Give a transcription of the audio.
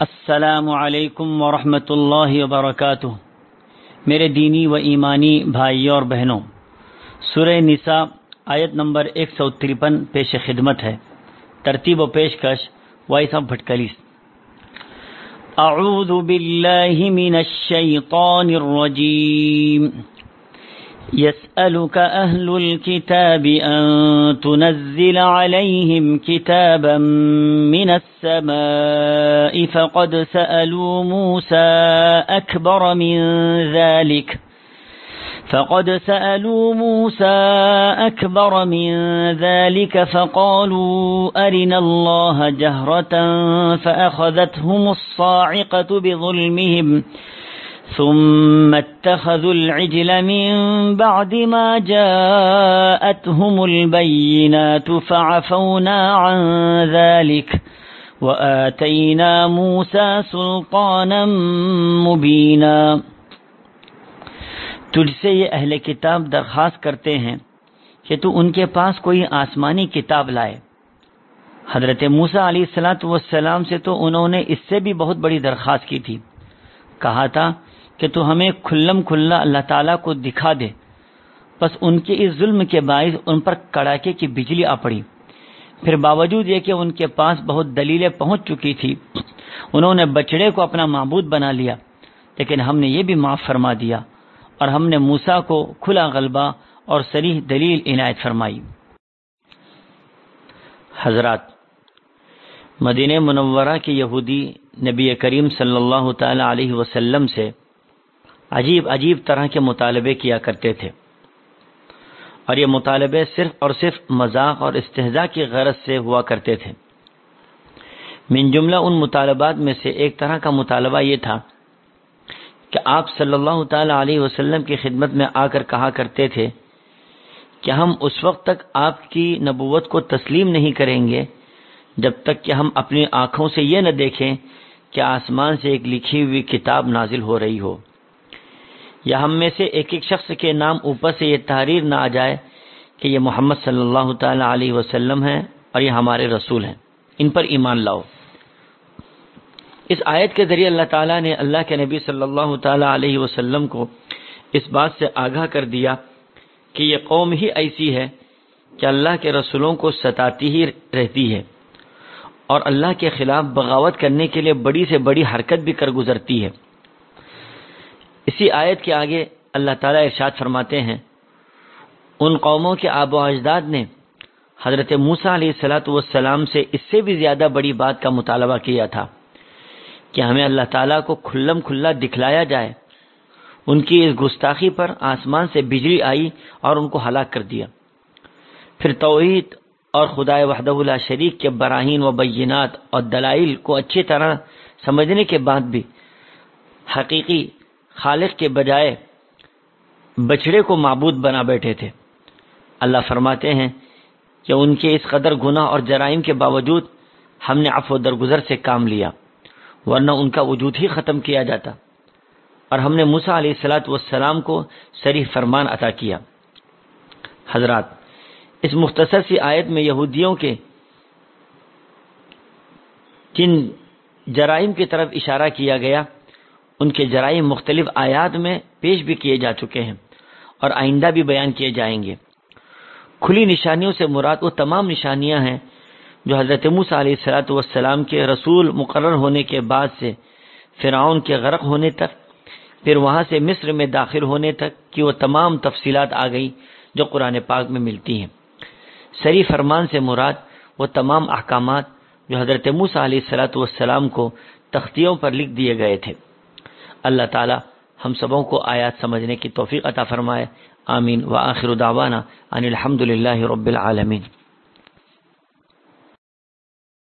السلام علیکم ورحمۃ اللہ وبرکاتہ۔ میرے دینی و ایمانی بھائیوں اور بہنوں، سورہ نساء آیت نمبر 153 پیش خدمت ہے۔ ترتیب و پیشکش وائس آف بھٹکلیس۔ اعوذ باللہ من الشیطان الرجیم۔ يسألك أهل الكتاب أن تنزل عليهم كتابا من السماء فقد سألوا موسى أكبر من ذلك فقالوا أرنا الله جهرة فأخذتهم الصاعقة بظلمهم ثم اتخذوا العجل من بعد ما جاءتهم البينات فعفونا عن ذلك وآتينا موسى سلطانا مبينا۔ تجھ سے یہ اہل کتاب درخواست کرتے ہیں کہ تو ان کے پاس کوئی آسمانی کتاب لائے۔ حضرت موسیٰ علیہ السلام سے تو انہوں نے اس سے بھی بہت بڑی درخواست کی تھی، کہا تھا کہ تو ہمیں کھلم کھلا اللہ تعالیٰ کو دکھا دے۔ بس ان کے اس ظلم کے باعث ان پر کڑاکے کی بجلی آ پڑی۔ پھر باوجود یہ کہ ان کے پاس بہت دلیلیں پہنچ چکی تھی، انہوں نے بچڑے کو اپنا معبود بنا لیا، لیکن ہم نے یہ بھی معاف فرما دیا اور ہم نے موسیٰ کو کھلا غلبہ اور صریح دلیل عنایت فرمائی۔ حضرات، مدینہ منورہ کے یہودی نبی کریم صلی اللہ تعالی علیہ وسلم سے عجیب طرح کے مطالبے کیا کرتے تھے، اور یہ مطالبے صرف اور صرف مذاق اور استہزاء کی غرض سے ہوا کرتے تھے۔ من جملہ ان مطالبات میں سے ایک طرح کا مطالبہ یہ تھا کہ آپ صلی اللہ تعالی علیہ وسلم کی خدمت میں آ کر کہا کرتے تھے کہ ہم اس وقت تک آپ کی نبوت کو تسلیم نہیں کریں گے جب تک کہ ہم اپنی آنکھوں سے یہ نہ دیکھیں کہ آسمان سے ایک لکھی ہوئی کتاب نازل ہو رہی ہو، یا ہم میں سے ایک ایک شخص کے نام اوپر سے یہ تحریر نہ آ جائے کہ یہ محمد صلی اللہ تعالی علیہ وسلم ہیں اور یہ ہمارے رسول ہیں، ان پر ایمان لاؤ۔ اس آیت کے ذریعے اللہ تعالیٰ نے اللہ کے نبی صلی اللہ تعالی علیہ وسلم کو اس بات سے آگاہ کر دیا کہ یہ قوم ہی ایسی ہے کہ اللہ کے رسولوں کو ستاتی ہی رہتی ہے اور اللہ کے خلاف بغاوت کرنے کے لیے بڑی سے بڑی حرکت بھی کر گزرتی ہے۔ اسی آیت کے آگے اللہ تعالیٰ ارشاد فرماتے ہیں، ان قوموں کے آباء و اجداد نے حضرت موسیٰ علیہ السلام سے اس سے بھی زیادہ بڑی بات کا مطالبہ کیا تھا کہ ہمیں اللہ تعالیٰ کو کھلم کھلا دکھلایا جائے۔ ان کی اس گستاخی پر آسمان سے بجلی آئی اور ان کو ہلاک کر دیا۔ پھر توحید اور خدائے وحدہ لا شریک کے براہین و بینات اور دلائل کو اچھی طرح سمجھنے کے بعد بھی حقیقی خالق کے بجائے بچڑے کو معبود بنا بیٹھے تھے۔ اللہ فرماتے ہیں کہ ان کے اس قدر گناہ اور جرائم کے باوجود ہم نے عفو درگزر سے کام لیا، ورنہ ان کا وجود ہی ختم کیا جاتا، اور ہم نے موسیٰ علیہ السلام کو صریح فرمان عطا کیا۔ حضرات، اس مختصر سی آیت میں یہودیوں کے جن جرائم کی طرف اشارہ کیا گیا، ان کے جرائم مختلف آیات میں پیش بھی کیے جا چکے ہیں اور آئندہ بھی بیان کیے جائیں گے۔ کھلی نشانیوں سے مراد وہ تمام نشانیاں ہیں جو حضرت موسیٰ علیہ السلام کے رسول مقرر ہونے کے بعد سے فرعون کے غرق ہونے تک، پھر وہاں سے مصر میں داخل ہونے تک کی وہ تمام تفصیلات آ گئی جو قرآن پاک میں ملتی ہیں۔ صریح فرمان سے مراد وہ تمام احکامات جو حضرت موسیٰ علیہ السلام کو تختیوں پر لکھ دیے گئے تھے۔ اللہ تعالی ہم سبوں کو آیات سمجھنے کی توفیق عطا فرمائے، آمین۔ وآخر دعوانا ان الحمد للہ رب العالمین۔